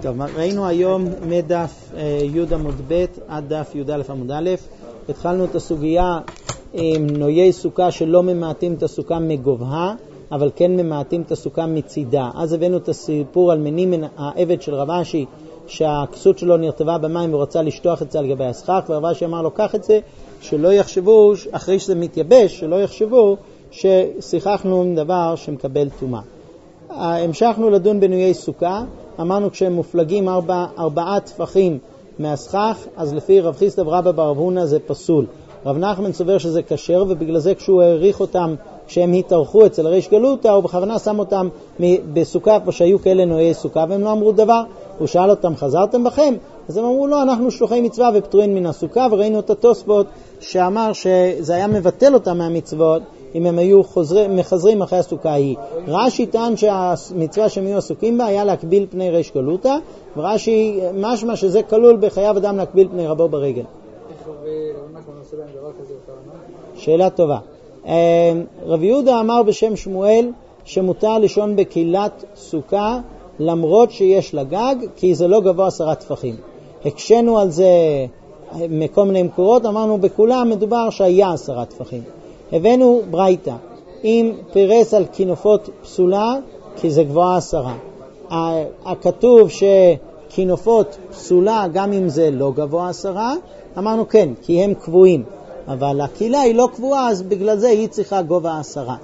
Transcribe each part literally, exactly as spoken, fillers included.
טוב, ראינו היום מדף י' עמוד ב' עד דף י' א' עמוד א'. התחלנו את הסוגיה עם נויי סוכה שלא ממעטים את הסוכה מגובהה, אבל כן ממעטים את הסוכה מצידה. אז הבאנו את הסיפור על מני העבד של רב אשי, שהכסות שלו נרטבה במים ורצה לשטוח את זה על גבי הסכך, ורב אשי אמר לו, קח את זה, שלא יחשבו, אחרי שזה מתייבש, שלא יחשבו ששיחחנו עם דבר שמקבל טומאה. המשכנו לדון בנויי סוכה, אמרנו כשהם מופלגים ארבע, ארבעה טפחים מהסכך, אז לפי רב חיסדא ורבא בר הונא זה פסול. רב נחמן סובר שזה כשר, ובגלל זה כשהוא העריך אותם, כשהם התארחו אצל הריש גלותא, הוא בכוונה שם אותם בסוכה, פה שהיו כאלה נויי סוכה, והם לא אמרו דבר. הוא שאל אותם, חזרתם בכם? אז הם אמרו, לא, אנחנו שלוחי מצווה ופטורים מן הסוכה, וראינו את התוספות שאמר שזה היה מבטל אותם מהמצוות, אם הם היו חוזרים, מחזרים אחרי הסוכה ההיא. רש"י טען שהמצווה שהם היו עסוקים בה היה להקביל פני ריש גלותא, ורש"י משמע שזה כלול בחייב אדם להקביל פני רבו ברגל. שאלה טובה. רב יהודה אמר בשם שמואל שמותר לישון בקהילת סוכה למרות שיש לה גג, כי זה לא גבוה עשרה טפחים. הקשנו על זה מכל מיני מקורות, אמרנו בכולם מדובר שהיה עשרה טפחים. הבאנו ברייתא, אם פירס על כינופות פסולה, כי זה גבוהה עשרה. הכתוב שכינופות פסולה, גם אם זה לא גבוה עשרה, אמרנו כן, כי הם קבועים. אבל הקהילה היא לא קבועה, אז בגלל זה היא צריכה גובה עשרה.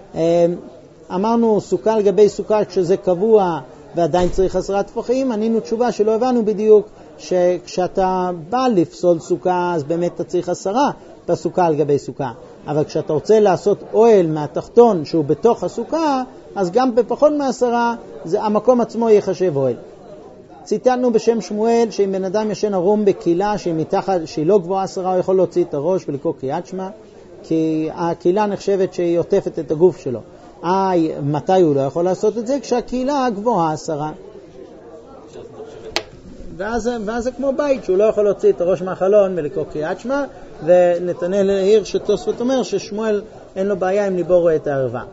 אמרנו סוכה לגבי סוכה כשזה קבוע ועדיין צריך עשרה טפחים, ענינו תשובה שלא הבנו בדיוק, שכשאתה בא לפסול סוכה, אז באמת אתה צריך עשרה בסוכה על גבי סוכה. אבל כשאתה רוצה לעשות אוהל מהתחתון שהוא בתוך הסוכה, אז גם בפחות מעשרה, זה, המקום עצמו יחשב אוהל. ציטטנו בשם שמואל שאם בן אדם ישן ערום בקהילה שהיא, מתחת, שהיא לא גבוהה עשרה, הוא יכול להוציא את הראש ולקרוא קריאת שמע, כי הקהילה נחשבת שהיא עוטפת את הגוף שלו. איי, מתי הוא לא יכול לעשות את זה? כשהקהילה גבוהה עשרה. ואז, ואז זה כמו בית, שהוא לא יכול להוציא את הראש מהחלון ולקרוא קריאת שמע, ונתנאל העיר שתוספות אומר ששמואל אין לו בעיה אם ליבור את הערווה.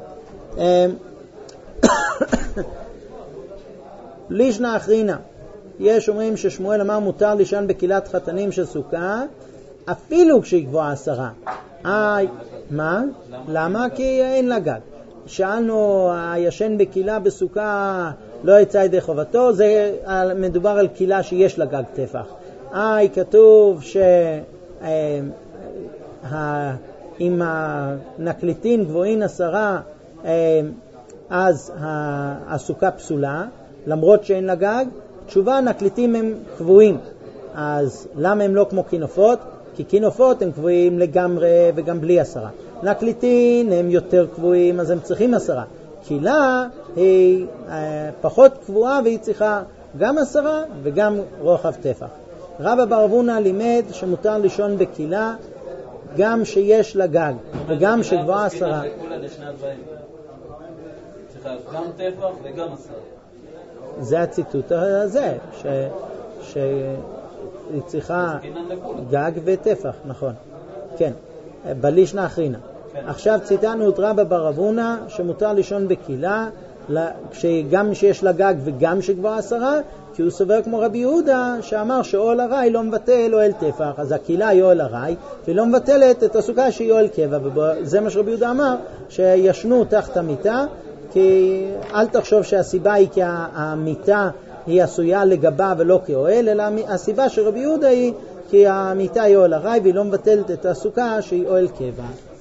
לישנא אחרינא, יש אומרים ששמואל אמר מותר לישון בקהילת חתנים של סוכה, אפילו כשהיא גבוהה עשרה. איי, מה? למה? כי אין לה גג. שאלנו, הישן בקהילה בסוכה לא יצא ידי חובתו, זה מדובר על קהילה שיש לה גג טפח. איי, כתוב שאם הנקליטין גבוהים עשרה, אז הסוכה פסולה, למרות שאין לה גג. תשובה, נקליטים הם קבועים. אז למה הם לא כמו כינופות? כי כינופות הם קבועים לגמרי וגם בלי עשרה. נקליטין הם יותר קבועים, אז הם צריכים עשרה. קהילה היא אה, פחות קבועה והיא צריכה גם עשרה וגם רוחב טפח. רבא בר הונא לימד שמותר לישון בקהילה גם שיש לה גג וגם שגבוהה עשרה. צריכה גם טפח וגם עשרה. זה הציטוט הזה, ש... שהיא צריכה גג וטפח, נכון. כן, בלישנא אחרינא. עכשיו ציטטנו את רבא בר הונא שמותר לישון בקהילה, גם שיש לה גג וגם שגבוהה עשרה, כי הוא סובר כמו רבי יהודה שאמר שאוהל ארעי לא מבטל אוהל טפח, אז הקהילה היא אוהל ארעי, והיא לא מבטלת את הסוכה שהיא אוהל קבע, וזה מה שרבי יהודה אמר, שישנו תחת המיטה, כי אל תחשוב שהסיבה היא כי המיטה היא עשויה לגבה ולא כאוהל, אלא הסיבה של רבי יהודה היא כי המיטה היא אוהל ארעי והיא לא מבטלת את הסוכה שהיא אוהל קבע.